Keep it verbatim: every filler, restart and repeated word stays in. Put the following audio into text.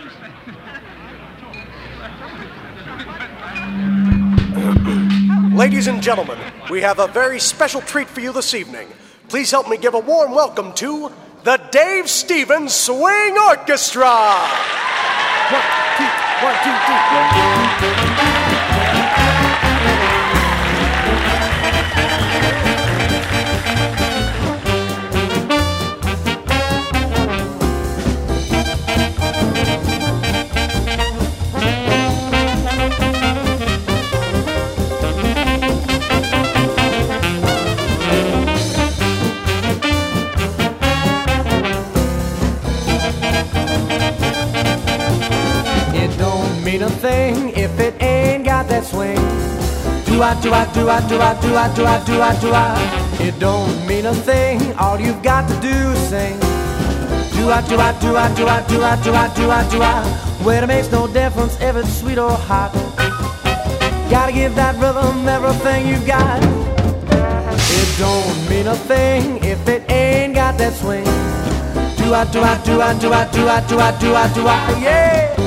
Ladies and gentlemen, we have a very special treat for you this evening. Please help me give a warm welcome to the Dave Stevens Swing Orchestra. One, two, one, two, three. A thing if it ain't got that swing. Do I, do I, do I, do I, do I, do I, do I, do I? It don't mean a thing. All you've got to do is sing. Do I, do I, do I, do I, do I, do I, do I, do I? Well, it makes no difference if it's sweet or hot. Gotta give that rhythm everything you've got. It don't mean a thing if it ain't got that swing. Do I, do I, do I, do I, do I, do I, do I, do I? Yeah.